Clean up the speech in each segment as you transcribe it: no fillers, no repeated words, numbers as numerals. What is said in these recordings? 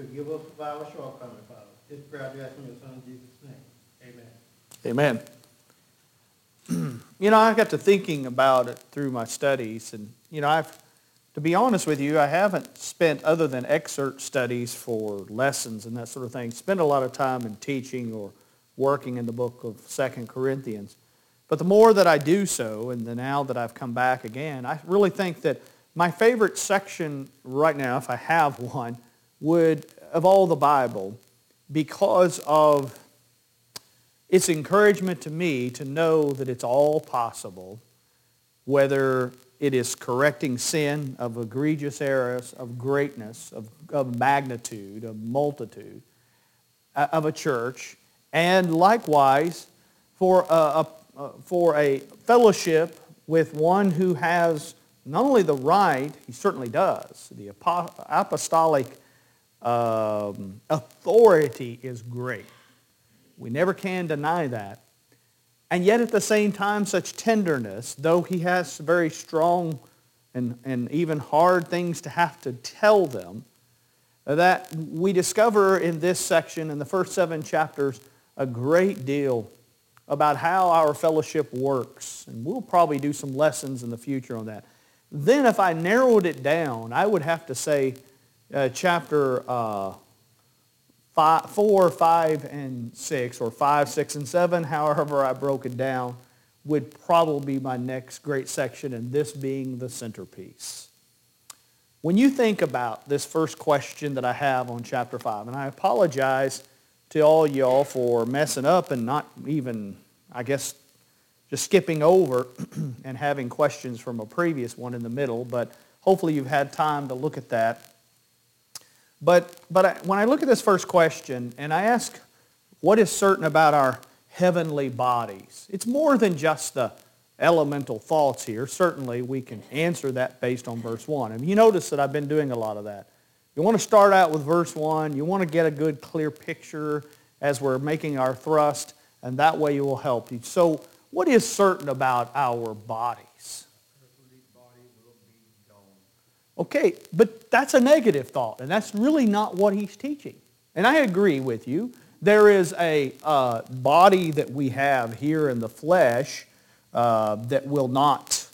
Forgive us of our shortcomings, Father. This prayer I do ask in your Son, Jesus' name. Amen. I got to thinking about it through my studies, and, to be honest with you, I haven't spent, other than excerpt studies for lessons and that sort of thing, spent a lot of time in teaching or working in the book of 2 Corinthians. But the more that I do so, and now that I've come back again, I really think that my favorite section right now, if I have one, of all the Bible, because of its encouragement to me to know that it's all possible, whether it is correcting sin of egregious errors, of greatness, of magnitude, of multitude, of a church, and likewise for a fellowship with one who has not only the right, he certainly does, the apostolic authority is great. We never can deny that. And yet at the same time, such tenderness, though he has very strong and even hard things to have to tell them, that we discover in this section, in the first 7 chapters, a great deal about how our fellowship works. And we'll probably do some lessons in the future on that. Then if I narrowed it down, I would have to say chapter 4, 5, and 6, or 5, 6, and 7, however I broke it down, would probably be my next great section, and this being the centerpiece. When you think about this first question that I have on chapter 5, and I apologize to all y'all for messing up and not even, I guess, just skipping over and having questions from a previous one in the middle, but hopefully you've had time to look at that. But when I look at this first question, and I ask, what is certain about our heavenly bodies? It's more than just the elemental thoughts here. Certainly we can answer that based on verse 1. And you notice that I've been doing a lot of that. You want to start out with verse 1. You want to get a good, clear picture as we're making our thrust, and that way it will help you. So what is certain about our bodies? Okay, but that's a negative thought, and that's really not what he's teaching. And I agree with you. There is a body that we have here in the flesh that will not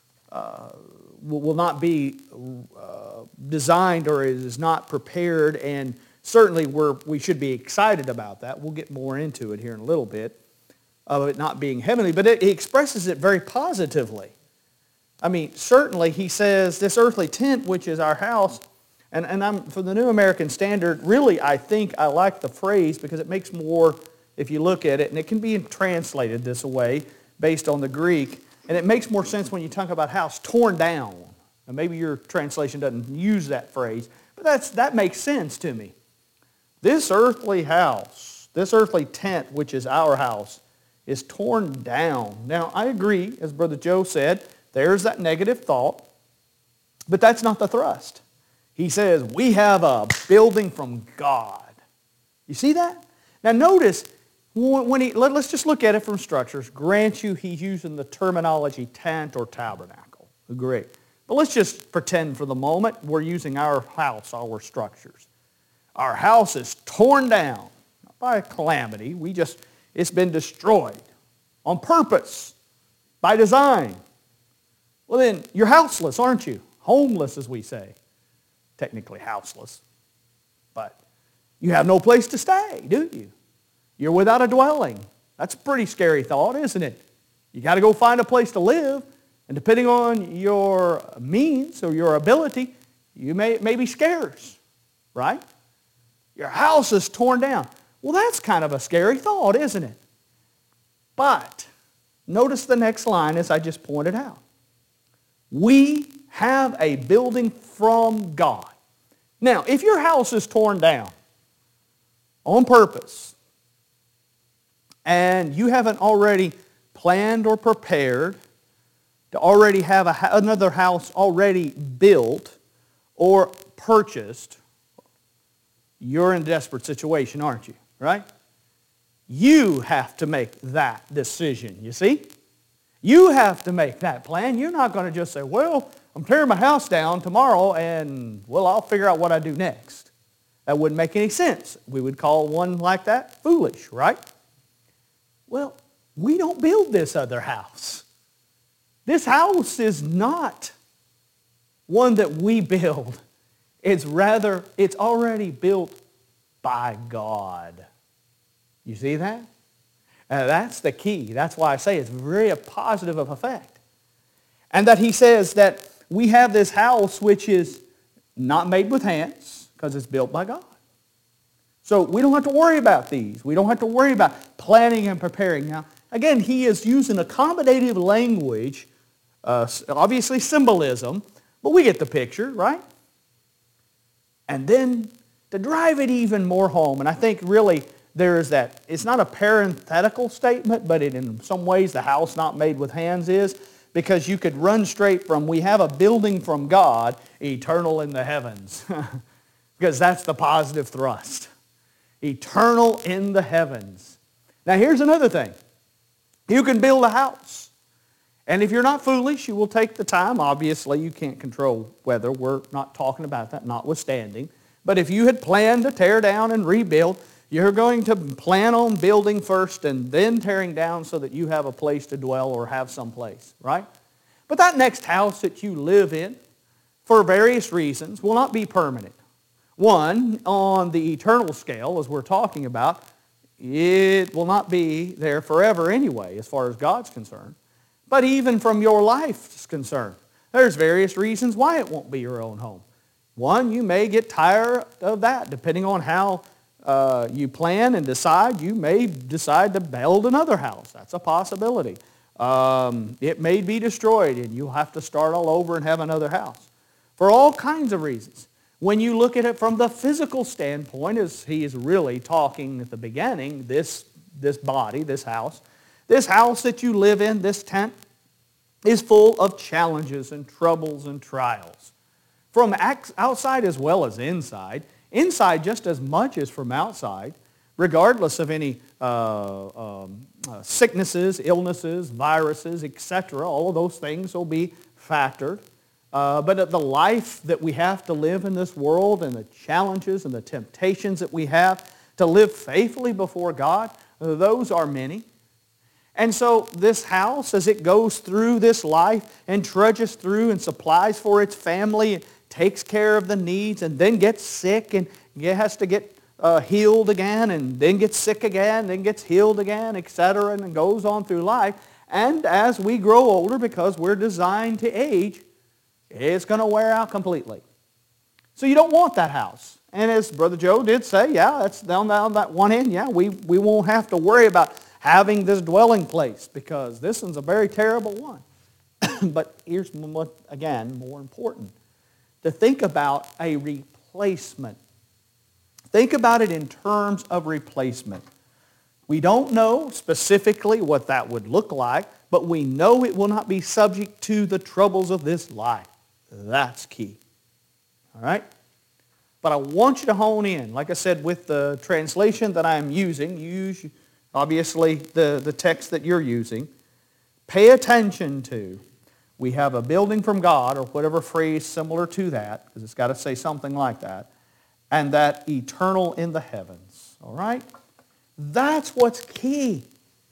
be designed, or is not prepared, and certainly we should be excited about that. We'll get more into it here in a little bit, of it not being heavenly, but he expresses it very positively. I mean, certainly he says this earthly tent, which is our house, and I'm from the New American Standard, really I think I like the phrase because it makes more, if you look at it, and it can be translated this way based on the Greek, and it makes more sense when you talk about house, torn down. And maybe your translation doesn't use that phrase, but that makes sense to me. This earthly house, this earthly tent, which is our house, is torn down. Now, I agree, as Brother Joe said, there's that negative thought, but that's not the thrust. He says, we have a building from God. You see that? Now notice, let's just look at it from structures. Grant you, he's using the terminology tent or tabernacle. Great. But let's just pretend for the moment we're using our house, our structures. Our house is torn down, not by a calamity. It's been destroyed on purpose, by design. Well then, you're houseless, aren't you? Homeless, as we say. Technically houseless. But you have no place to stay, do you? You're without a dwelling. That's a pretty scary thought, isn't it? You got to go find a place to live, and depending on your means or your ability, you may be scarce, right? Your house is torn down. Well, that's kind of a scary thought, isn't it? But notice the next line, as I just pointed out. We have a building from God. Now, if your house is torn down on purpose, and you haven't already planned or prepared to already have another house already built or purchased, you're in a desperate situation, aren't you? Right? You have to make that decision, you see? You have to make that plan. You're not going to just say, well, I'm tearing my house down tomorrow and, well, I'll figure out what I do next. That wouldn't make any sense. We would call one like that foolish, right? Well, we don't build this other house. This house is not one that we build. It's already built by God. You see that? That's the key. That's why I say it's very positive of effect. And that he says that we have this house which is not made with hands because it's built by God. So we don't have to worry about these. We don't have to worry about planning and preparing. Now, again, he is using accommodative language, obviously symbolism, but we get the picture, right? And then to drive it even more home, and I think really there is that, it's not a parenthetical statement, but in some ways the house not made with hands is, because you could run straight from, we have a building from God, eternal in the heavens. Because that's the positive thrust. Eternal in the heavens. Now here's another thing. You can build a house. And if you're not foolish, you will take the time. Obviously, you can't control weather. We're not talking about that, notwithstanding. But if you had planned to tear down and rebuild, you're going to plan on building first and then tearing down so that you have a place to dwell or have some place, right? But that next house that you live in, for various reasons, will not be permanent. One, on the eternal scale, as we're talking about, it will not be there forever anyway, as far as God's concerned. But even from your life's concerned, there's various reasons why it won't be your own home. One, you may get tired of that, depending on how you plan and decide. You may decide to build another house. That's a possibility. It may be destroyed and you'll have to start all over and have another house. For all kinds of reasons. When you look at it from the physical standpoint, as he is really talking at the beginning, this body, this house that you live in, this tent, is full of challenges and troubles and trials. From outside as well as inside. Inside just as much as from outside, regardless of any sicknesses, illnesses, viruses, etc. All of those things will be factored. But the life that we have to live in this world and the challenges and the temptations that we have to live faithfully before God, those are many. And so this house, as it goes through this life and trudges through and supplies for its family and takes care of the needs and then gets sick and has to get healed again and then gets sick again, then gets healed again, etc. and goes on through life. And as we grow older, because we're designed to age, it's going to wear out completely. So you don't want that house. And as Brother Joe did say, yeah, that's down that one end. Yeah, we won't have to worry about having this dwelling place because this one's a very terrible one. But here's what, again, more important. To think about a replacement. Think about it in terms of replacement. We don't know specifically what that would look like, but we know it will not be subject to the troubles of this life. That's key. All right? But I want you to hone in. Like I said, with the translation that I'm using, use obviously the text that you're using. Pay attention to, we have a building from God, or whatever phrase similar to that, because it's got to say something like that, and that eternal in the heavens. All right? That's what's key.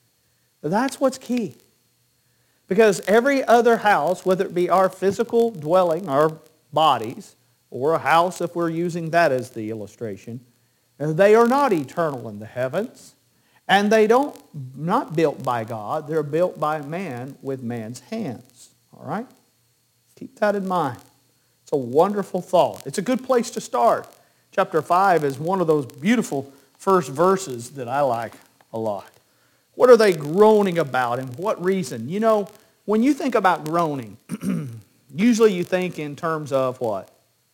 That's what's key. Because every other house, whether it be our physical dwelling, our bodies, or a house if we're using that as the illustration, they are not eternal in the heavens. And they not built by God, they're built by man with man's hands. All right? Keep that in mind. It's a wonderful thought. It's a good place to start. Chapter 5 is one of those beautiful first verses that I like a lot. What are they groaning about and what reason? You know, when you think about groaning, usually you think in terms of what?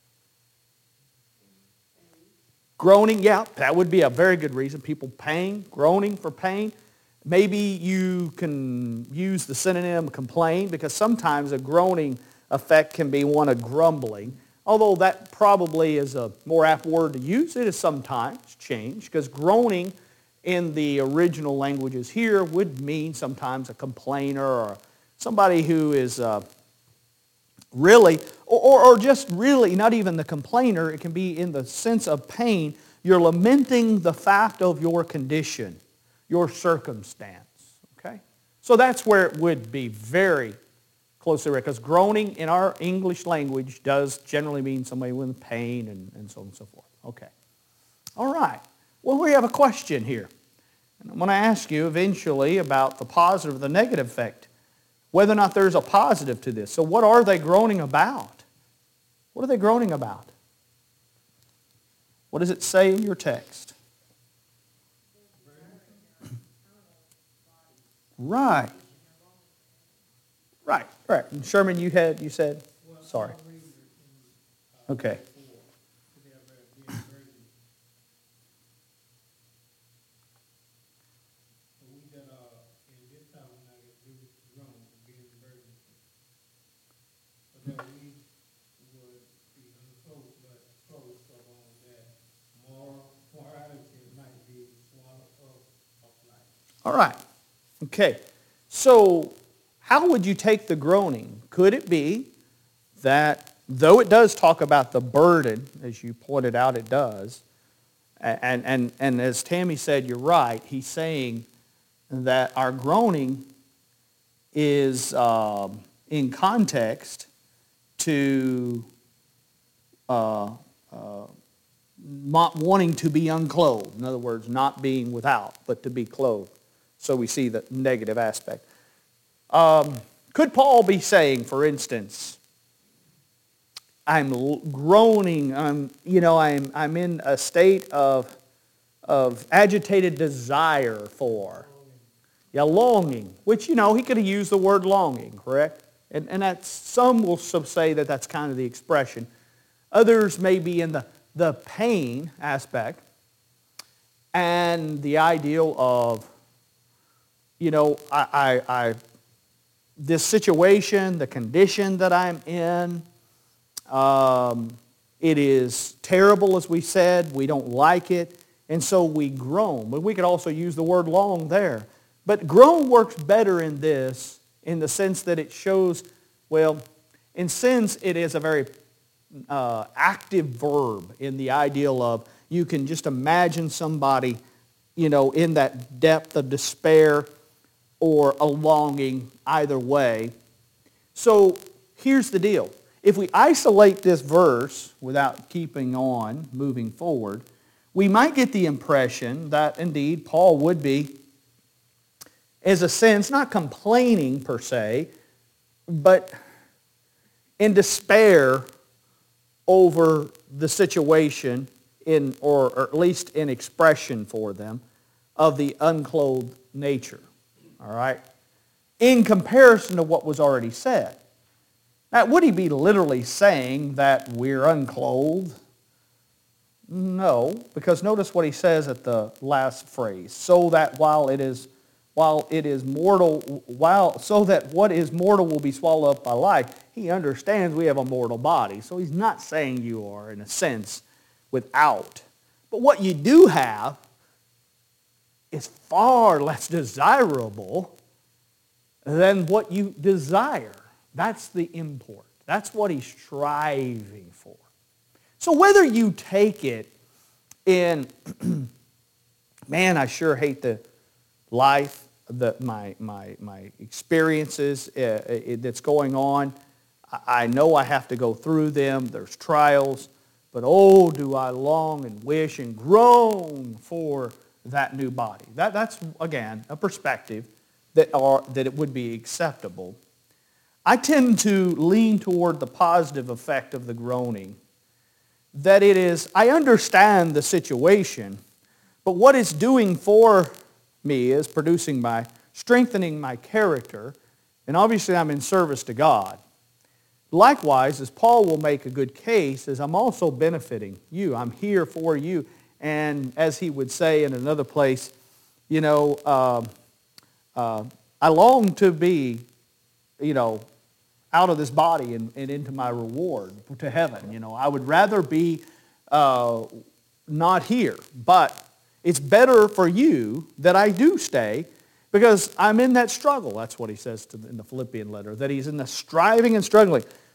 Groaning, yeah, that would be a very good reason. People pain, groaning for pain. Maybe you can use the synonym complain, because sometimes a groaning effect can be one of grumbling. Although that probably is a more apt word to use. It is sometimes changed, because groaning in the original languages here would mean sometimes a complainer or somebody who is really, or just really, not even the complainer, it can be in the sense of pain. You're lamenting the fact of your condition, your circumstance, okay? So that's where it would be very closely related, because groaning in our English language does generally mean somebody with pain and so on and so forth. Okay. All right. Well, we have a question here. And I'm going to ask you eventually about the positive or the negative effect, whether or not there's a positive to this. So what are they groaning about? What are they groaning about? What does it say in your text? Right. Right, right. And Sherman, you said? Sorry. Okay. All right. Okay. So how would you take the groaning? Could it be that though it does talk about the burden, as you pointed out it does, and as Tammy said, you're right, he's saying that our groaning is in context to not wanting to be unclothed. In other words, not being without, but to be clothed. So we see the negative aspect. Could Paul be saying, for instance, I'm groaning, I'm in a state of agitated desire for, longing, which, he could have used the word longing, correct? And that's, some will say that that's kind of the expression. Others may be in the pain aspect and the ideal of, this situation, the condition that I'm in, it is terrible, as we said. We don't like it, and so we groan. But we could also use the word long there. But groan works better in this, in the sense that it shows, well, in sense it is a very active verb in the ideal of, you can just imagine somebody, in that depth of despair or a longing, either way. So here's the deal. If we isolate this verse without keeping on, moving forward, we might get the impression that indeed Paul would be, as a sense, not complaining per se, but in despair over the situation, or at least in expression for them, of the unclothed nature. All right? In comparison to what was already said. Now, would he be literally saying that we're unclothed? No, because notice what he says at the last phrase. So that so that what is mortal will be swallowed up by life. He understands we have a mortal body. So he's not saying you are, in a sense, without. But what you do have is far less desirable than what you desire. That's the import. That's what he's striving for. So whether you take it in, man, I sure hate the life, my experiences that's going on. I know I have to go through them. There's trials. But oh, do I long and wish and groan for that new body. That's, again, a perspective that it would be acceptable. I tend to lean toward the positive effect of the groaning. That it is, I understand the situation, but what it's doing for me is strengthening my character, and obviously I'm in service to God. Likewise, as Paul will make a good case, is I'm also benefiting you. I'm here for you. And as he would say in another place, I long to be, out of this body and into my reward to heaven. I would rather be not here. But it's better for you that I do stay because I'm in that struggle. That's what he says in the Philippian letter, that he's in the striving and struggling.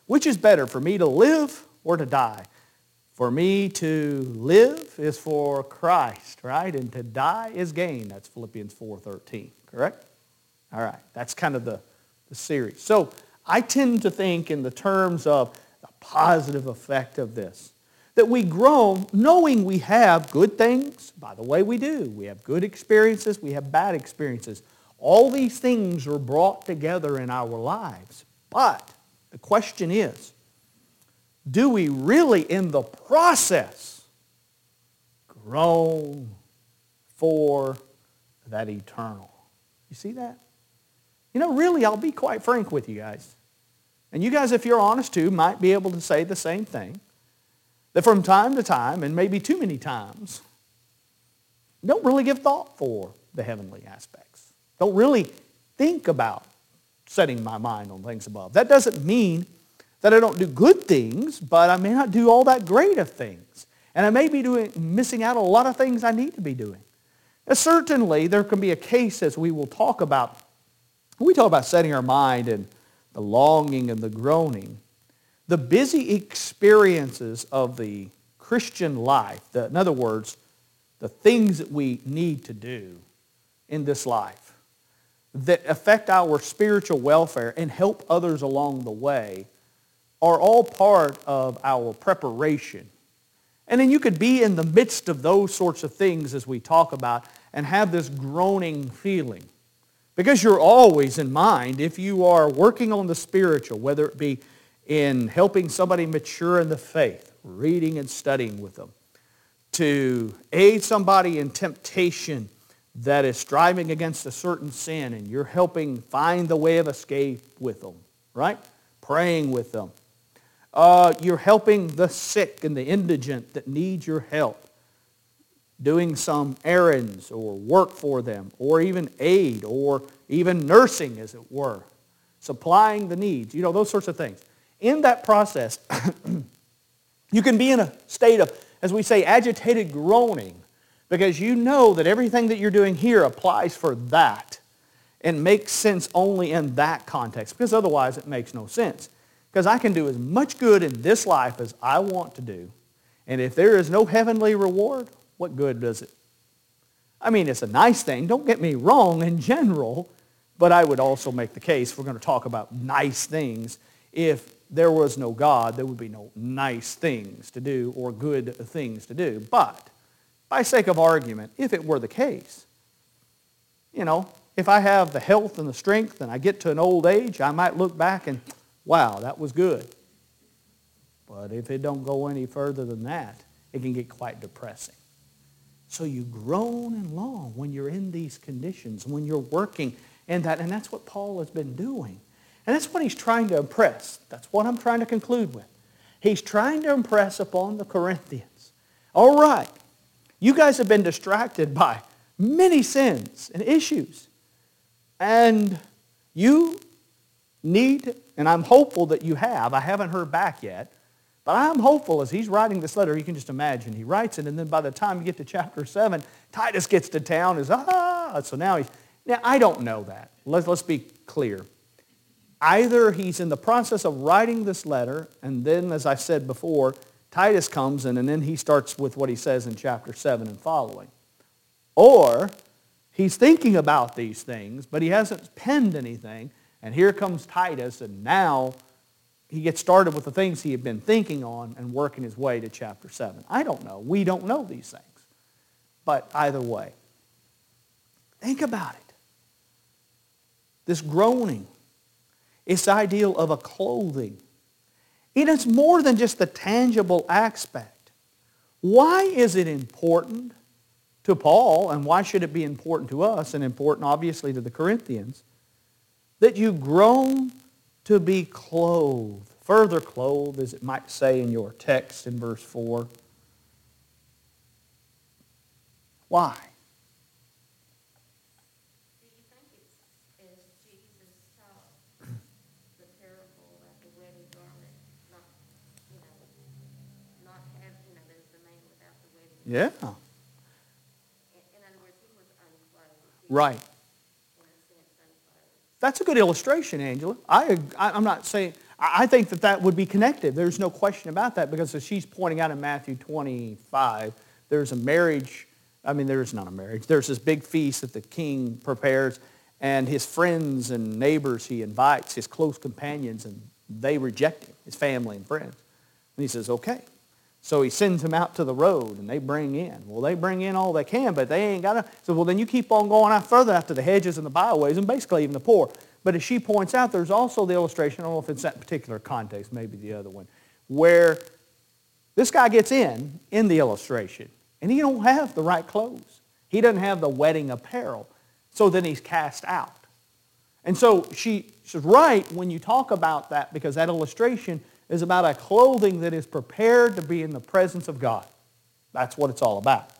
Which is better, for me to live or to die? For me to live is for Christ, right? And to die is gain. That's Philippians 4:13, correct? All right, that's kind of the series. So I tend to think in the terms of the positive effect of this, that we grow knowing we have good things. By the way, we do. We have good experiences. We have bad experiences. All these things are brought together in our lives. But the question is, do we really in the process grow for that eternal? You see that? You know, really, I'll be quite frank with you guys. And you guys, if you're honest too, might be able to say the same thing. That from time to time, and maybe too many times, don't really give thought for the heavenly aspects. Don't really think about setting my mind on things above. That doesn't mean that I don't do good things, but I may not do all that great of things. And I may be missing out on a lot of things I need to be doing. And certainly, there can be a case, as we will talk about, when we talk about setting our mind and the longing and the groaning, the busy experiences of the Christian life, in other words, the things that we need to do in this life that affect our spiritual welfare and help others along the way, are all part of our preparation. And then you could be in the midst of those sorts of things as we talk about and have this groaning feeling. Because you're always in mind, if you are working on the spiritual, whether it be in helping somebody mature in the faith, reading and studying with them, to aid somebody in temptation that is striving against a certain sin, and you're helping find the way of escape with them, right? Praying with them. You're helping the sick and the indigent that need your help, doing some errands or work for them, or even aid, or even nursing, as it were, supplying the needs, those sorts of things. In that process, you can be in a state of, as we say, agitated groaning, because you know that everything that you're doing here applies for that and makes sense only in that context, because otherwise it makes no sense. Because I can do as much good in this life as I want to do, and if there is no heavenly reward, what good does it? I mean, it's a nice thing, don't get me wrong in general, but I would also make the case, if we're going to talk about nice things, if there was no God, there would be no nice things to do or good things to do. But, by sake of argument, if it were the case, if I have the health and the strength and I get to an old age, I might look back and, wow, that was good. But if it don't go any further than that, it can get quite depressing. So you groan and long when you're in these conditions, when you're working in that, and that's what Paul has been doing. And that's what he's trying to impress. That's what I'm trying to conclude with. He's trying to impress upon the Corinthians. All right, you guys have been distracted by many sins and issues. And you need, and I'm hopeful that you have, I haven't heard back yet, but I'm hopeful as he's writing this letter, you can just imagine, he writes it, and then by the time you get to chapter 7, Titus gets to town, so now I don't know that. Let's be clear. Either he's in the process of writing this letter, and then, as I said before, Titus comes in, and then he starts with what he says in chapter 7 and following. Or he's thinking about these things, but he hasn't penned anything, and here comes Titus, and now he gets started with the things he had been thinking on and working his way to chapter 7. I don't know. We don't know these things. But either way, think about it. This groaning, it's ideal of a clothing. It is more than just the tangible aspect. Why is it important to Paul, and why should it be important to us, and important obviously to the Corinthians, that you groan to be clothed, further clothed, as it might say in your text in verse 4. Why? Do you think it's as Jesus taught the parable about the wedding garment, not have, there's the man without the wedding Yeah. garment. In other words, he was unclothed. Right. In a sense, unclothed. That's a good illustration, Angela. I'm not saying, I think that that would be connected. There's no question about that, because as she's pointing out in Matthew 25, there's a marriage. I mean, there's not a marriage. There's this big feast that the king prepares, and his friends and neighbors he invites, his close companions, and they reject him, his family and friends. And he says, okay. So he sends them out to the road, and they bring in. Well, they bring in all they can, but they ain't got to. So, well, then you keep on going out further out to the hedges and the byways, and basically even the poor. But as she points out, there's also the illustration, I don't know if it's that particular context, maybe the other one, where this guy gets in the illustration, and he don't have the right clothes. He doesn't have the wedding apparel. So then he's cast out. And so she's right when you talk about that, because that illustration is about a clothing that is prepared to be in the presence of God. That's what it's all about.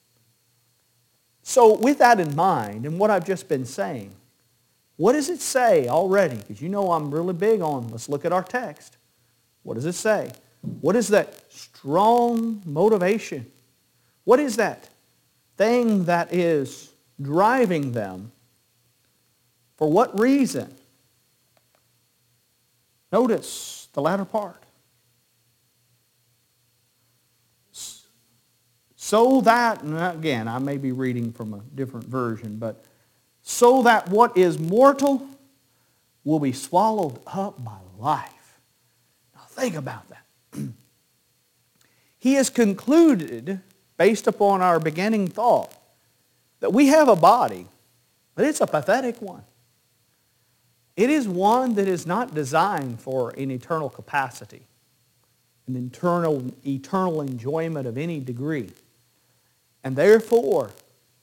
So with that in mind, and what I've just been saying, what does it say already? Because you know I'm really big on, let's look at our text. What does it say? What is that strong motivation? What is that thing that is driving them? For what reason? Notice the latter part. So that, and again, I may be reading from a different version, but so that what is mortal will be swallowed up by life. Now think about that. He has concluded, based upon our beginning thought, that we have a body, but it's a pathetic one. It is one that is not designed for an eternal capacity, an eternal enjoyment of any degree. And therefore,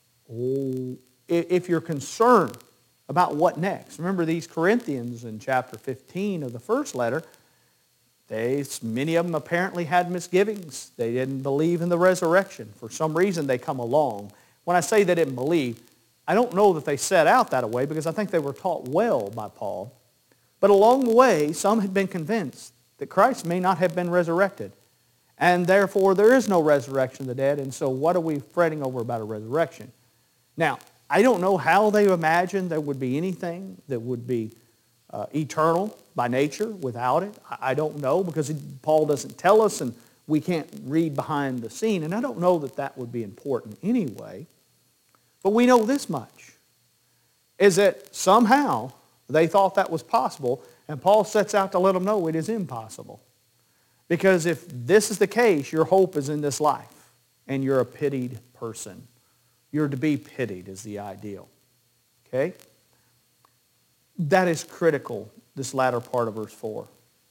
if you're concerned about what next, remember these Corinthians in chapter 15 of the first letter, many of them apparently had misgivings. They didn't believe in the resurrection. For some reason they come along. When I say they didn't believe, I don't know that they set out that way, because I think they were taught well by Paul. But along the way, some had been convinced that Christ may not have been resurrected. And therefore, there is no resurrection of the dead. And so what are we fretting over about a resurrection? Now, I don't know how they imagined there would be anything that would be eternal by nature without it. I don't know, because Paul doesn't tell us, and we can't read behind the scene. And I don't know that that would be important anyway. But we know this much, is that somehow they thought that was possible, and Paul sets out to let them know it is impossible. Because if this is the case, your hope is in this life, and you're a pitied person. You're to be pitied is the ideal. Okay? That is critical, this latter part of verse 4.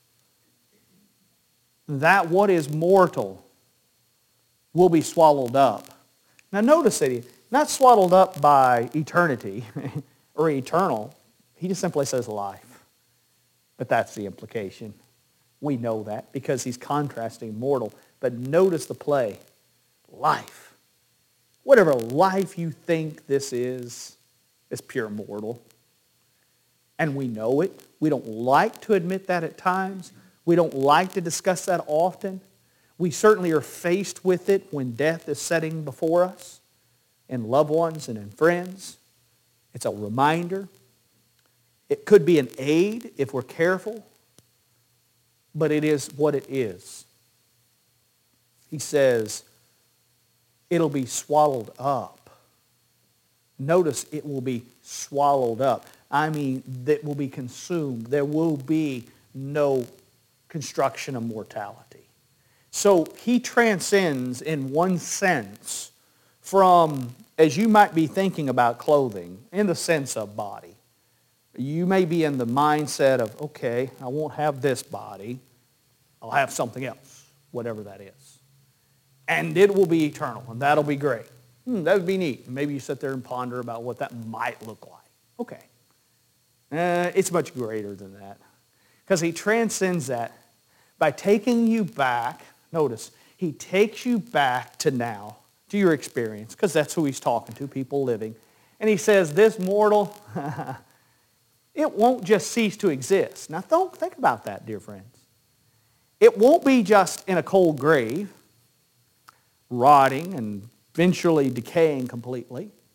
That what is mortal will be swallowed up. Now notice that not swallowed up by eternity or eternal. He just simply says life. But that's the implication. We know that because he's contrasting mortal. But notice the play. Life. Whatever life you think this is pure mortal. And we know it. We don't like to admit that at times. We don't like to discuss that often. We certainly are faced with it when death is setting before us, in loved ones and in friends. It's a reminder. It could be an aid if we're careful, but it is what it is. He says, it'll be swallowed up. Notice it will be swallowed up. I mean, that will be consumed. There will be no construction of mortality. So he transcends in one sense from, as you might be thinking about clothing, in the sense of body. You may be in the mindset of, okay, I won't have this body. I'll have something else, whatever that is. And it will be eternal, and that'll be great. That would be neat. Maybe you sit there and ponder about what that might look like. Okay. It's much greater than that. Because he transcends that by taking you back. Notice, he takes you back to now, to your experience, because that's who he's talking to, people living. And he says, this mortal, it won't just cease to exist. Now, don't think about that, dear friends. It won't be just in a cold grave, rotting and eventually decaying completely.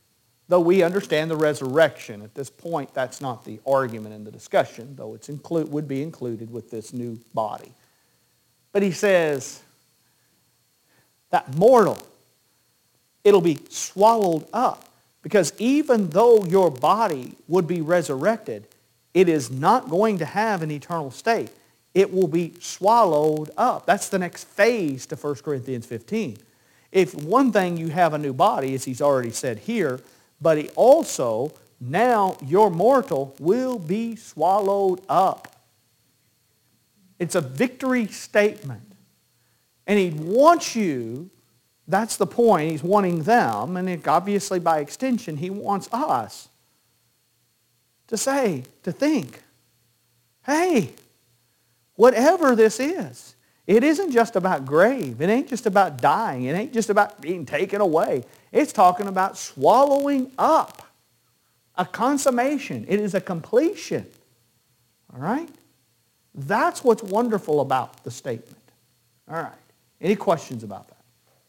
though we understand the resurrection. At this point, that's not the argument in the discussion, though it would be included with this new body. But he says that mortal, it'll be swallowed up. Because even though your body would be resurrected, it is not going to have an eternal state. It will be swallowed up. That's the next phase to 1 Corinthians 15. If one thing you have a new body, as he's already said here, but he also, now your mortal will be swallowed up. It's a victory statement. And he wants you, that's the point, he's wanting them, and obviously by extension he wants us to say, to think, hey, whatever this is, it isn't just about grave. It ain't just about dying. It ain't just about being taken away. It's talking about swallowing up. A consummation. It is a completion. All right? That's what's wonderful about the statement. All right. Any questions about that?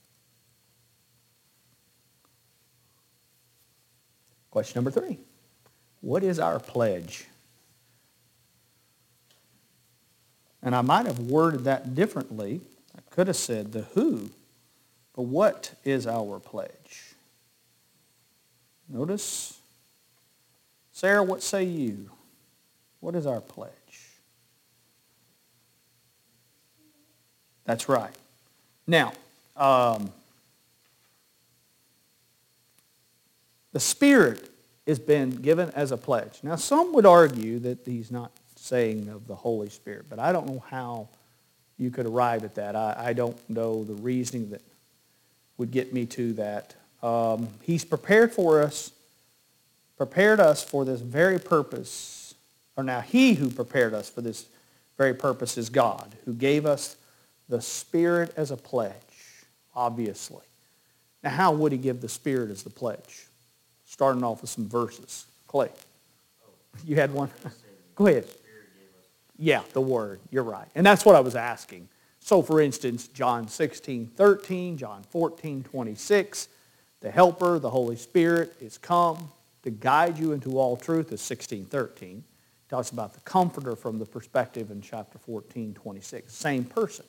Question number 3. What is our pledge? And I might have worded that differently. I could have said the who, but what is our pledge? Notice, Sarah, what say you? What is our pledge? That's right. Now, the Spirit has been given as a pledge. Now, some would argue that he's not saying of the Holy Spirit, but I don't know how you could arrive at that. I don't know the reasoning that would get me to that. He's prepared us for this very purpose, or now he who prepared us for this very purpose is God, who gave us the Spirit as a pledge, obviously. Now, how would he give the Spirit as the pledge? Starting off with some verses. Clay, you had one? Go ahead. Yeah, the Word. You're right. And that's what I was asking. So, for instance, John 16:13, John 14:26, the Helper, the Holy Spirit, is come to guide you into all truth, is 16:13. Talks about the Comforter from the perspective in chapter 14:26. Same person.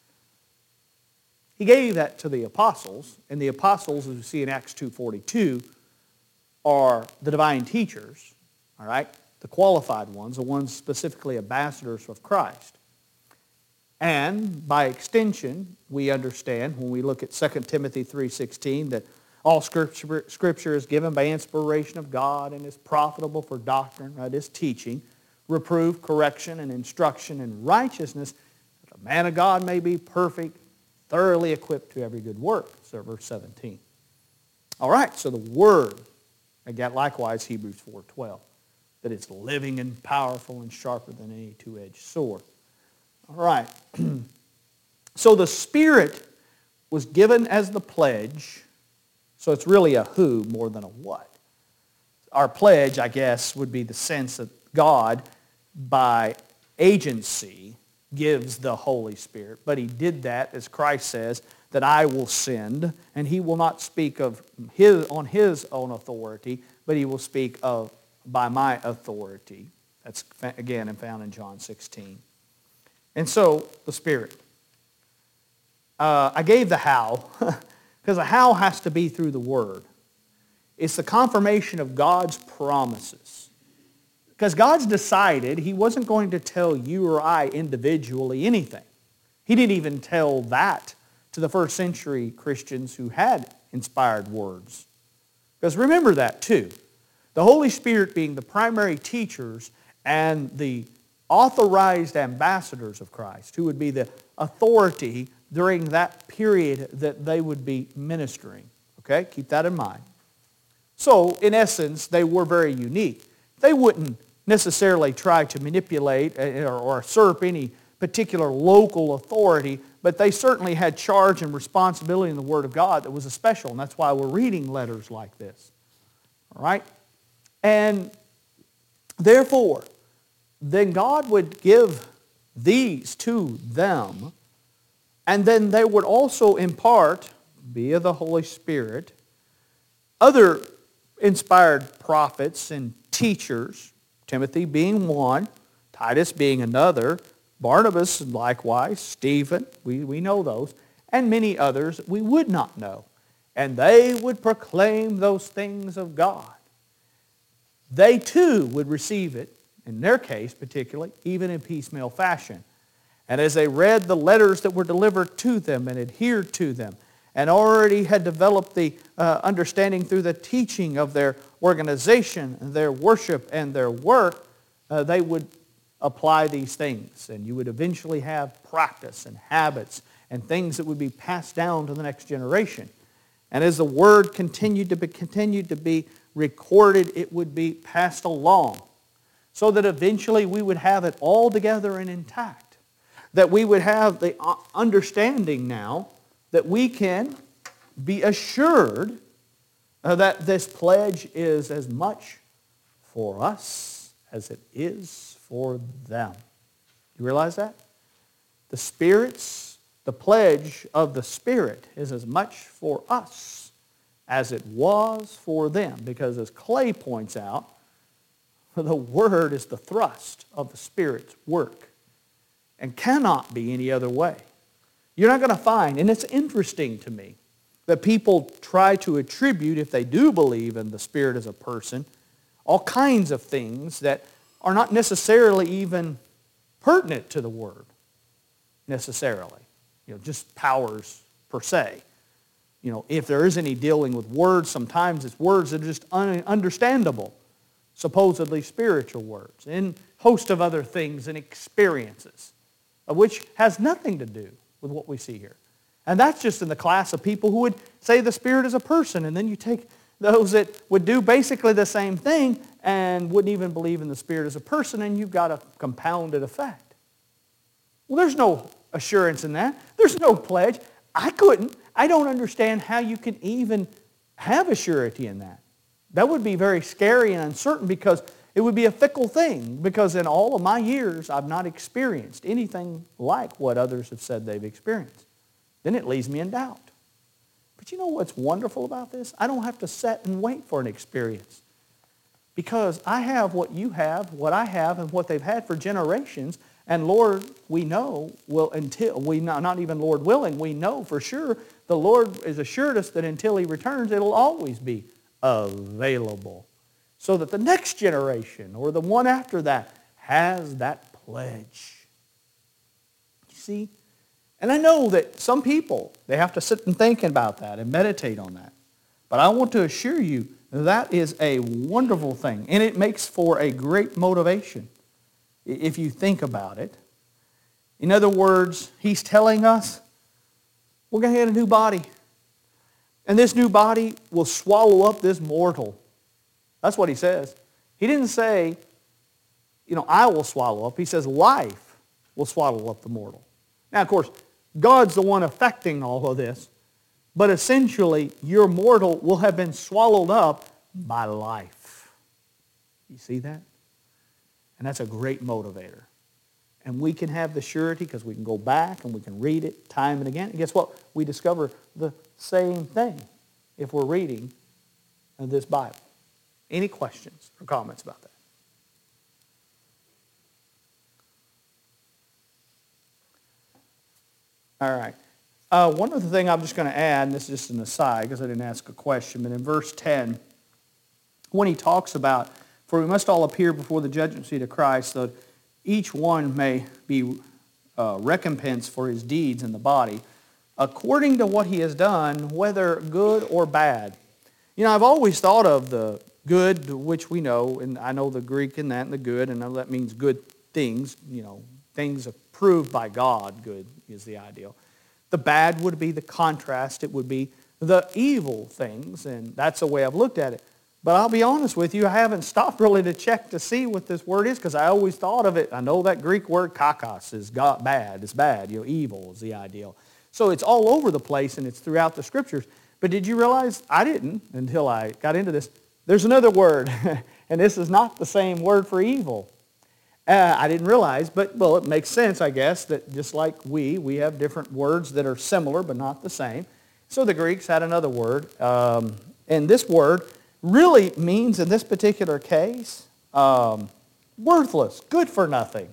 He gave that to the apostles, and the apostles, as we see in Acts 2:42, are the divine teachers, all right? The qualified ones, the ones specifically ambassadors of Christ. And by extension, we understand when we look at 2 Timothy 3:16 that all Scripture is given by inspiration of God and is profitable for doctrine, that is teaching, reproof, correction, and instruction in righteousness, that the man of God may be perfect, thoroughly equipped to every good work. So verse 17. All right, so the Word, again, likewise Hebrews 4:12. That it's living and powerful and sharper than any two-edged sword. All right. So the Spirit was given as the pledge, so it's really a who more than a what. Our pledge, I guess, would be the sense that God, by agency, gives the Holy Spirit. But he did that, as Christ says, that I will send, and he will not speak on his own authority, but he will speak of by my authority. That's, again, found in John 16. And so, the Spirit. I gave the how, because the how has to be through the Word. It's the confirmation of God's promises. Because God's decided he wasn't going to tell you or I individually anything. He didn't even tell that to the first century Christians who had inspired words. Because remember that too. The Holy Spirit being the primary teachers and the authorized ambassadors of Christ, who would be the authority during that period that they would be ministering. Okay, keep that in mind. So, in essence, they were very unique. They wouldn't necessarily try to manipulate or usurp any particular local authority, but they certainly had charge and responsibility in the Word of God that was special, and that's why we're reading letters like this. All right? And therefore, then God would give these to them, and then they would also impart, via the Holy Spirit, other inspired prophets and teachers, Timothy being one, Titus being another, Barnabas likewise, Stephen, we know those, and many others we would not know. And they would proclaim those things of God. They too would receive it, in their case particularly, even in piecemeal fashion. And as they read the letters that were delivered to them and adhered to them, and already had developed the understanding through the teaching of their organization, their worship, and their work, they would apply these things. And you would eventually have practice and habits and things that would be passed down to the next generation. And as the Word continued to be recorded, it would be passed along, so that eventually we would have it all together and intact. That we would have the understanding now that we can be assured that this pledge is as much for us as it is for them. You realize that? The pledge of the Spirit is as much for us as it was for them. Because as Clay points out, the Word is the thrust of the Spirit's work and cannot be any other way. You're not going to find, and it's interesting to me, that people try to attribute, if they do believe in the Spirit as a person, all kinds of things that are not necessarily even pertinent to the Word, necessarily. Just powers per se. If there is any dealing with words, sometimes it's words that are just understandable, supposedly spiritual words, and a host of other things and experiences, which has nothing to do with what we see here. And that's just in the class of people who would say the Spirit is a person, and then you take those that would do basically the same thing and wouldn't even believe in the Spirit as a person, and you've got a compounded effect. Well, there's no assurance in that. There's no pledge. I don't understand how you can even have a surety in that. That would be very scary and uncertain, because it would be a fickle thing, because in all of my years I've not experienced anything like what others have said they've experienced. Then it leaves me in doubt. But you know what's wonderful about this? I don't have to sit and wait for an experience, because I have what you have, what I have, and what they've had for generations. And Lord, we know, not even Lord willing, we know for sure the Lord has assured us that until He returns, it'll always be available, so that the next generation or the one after that has that pledge. You see? And I know that some people, they have to sit and think about that and meditate on that. But I want to assure you that is a wonderful thing, and it makes for a great motivation if you think about it. In other words, He's telling us we're going to get a new body. And this new body will swallow up this mortal. That's what He says. He didn't say, I will swallow up. He says life will swallow up the mortal. Now, of course, God's the one affecting all of this. But essentially, your mortal will have been swallowed up by life. You see that? And that's a great motivator. And we can have the surety because we can go back and we can read it time and again. And guess what? We discover the same thing if we're reading this Bible. Any questions or comments about that? All right. One other thing I'm just going to add, and this is just an aside because I didn't ask a question, but in verse 10, when he talks about, for we must all appear before the judgment seat of Christ, so that each one may be recompensed for his deeds in the body, according to what he has done, whether good or bad. I've always thought of the good, which we know, and I know the Greek in that and the good, and I know that means good things, things approved by God, good is the ideal. The bad would be the contrast. It would be the evil things, and that's the way I've looked at it. But I'll be honest with you, I haven't stopped really to check to see what this word is, because I always thought of it. I know that Greek word kakos is bad. It's bad. Evil is the ideal. So it's all over the place, and it's throughout the Scriptures. But did you realize, I didn't until I got into this, there's another word, and this is not the same word for evil. I didn't realize, but it makes sense, I guess, that just like we have different words that are similar but not the same. So the Greeks had another word, and this word really means in this particular case, worthless, good for nothing.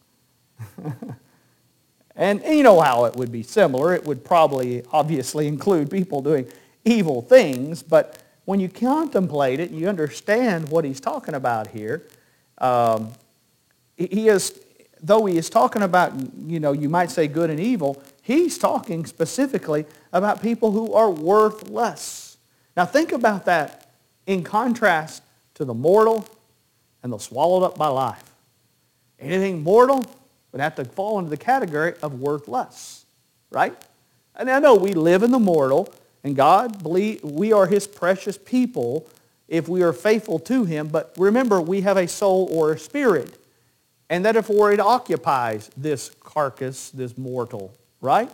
And you know how it would be similar. It would probably obviously include people doing evil things, but when you contemplate it and you understand what he's talking about here, though he is talking about, you might say good and evil, he's talking specifically about people who are worthless. Now think about that in contrast to the mortal and the swallowed up by life. Anything mortal would have to fall into the category of worthless, right? And I know we live in the mortal, and God, we are His precious people if we are faithful to Him, but remember, we have a soul or a spirit, and that therefore it occupies this carcass, this mortal, right?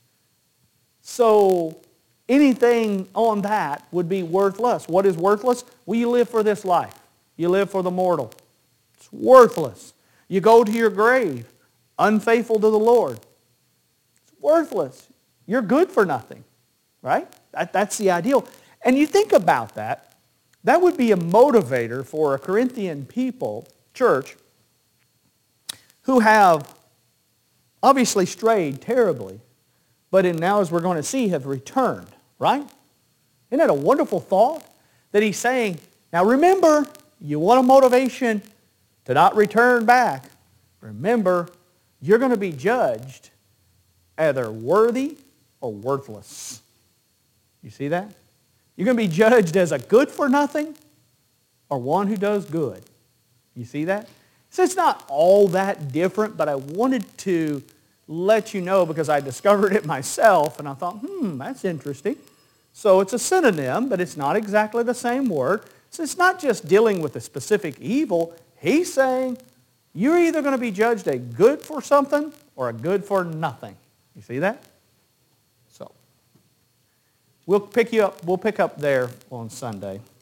So anything on that would be worthless. What is worthless? Well, you live for this life. You live for the mortal. It's worthless. You go to your grave unfaithful to the Lord. It's worthless. You're good for nothing, right? That's the ideal. And you think about that, that would be a motivator for a Corinthian people, church, who have obviously strayed terribly, but now, as we're going to see, have returned, right? Isn't that a wonderful thought? That he's saying, now remember, you want a motivation to not return back. Remember, you're going to be judged either worthy or worthless. You see that? You're going to be judged as a good for nothing or one who does good. You see that? So it's not all that different, but I wanted to let you know because I discovered it myself and I thought, that's interesting. So it's a synonym, but it's not exactly the same word. So it's not just dealing with a specific evil. He's saying you're either going to be judged a good for something or a good for nothing. You see that? So we'll pick up there on Sunday.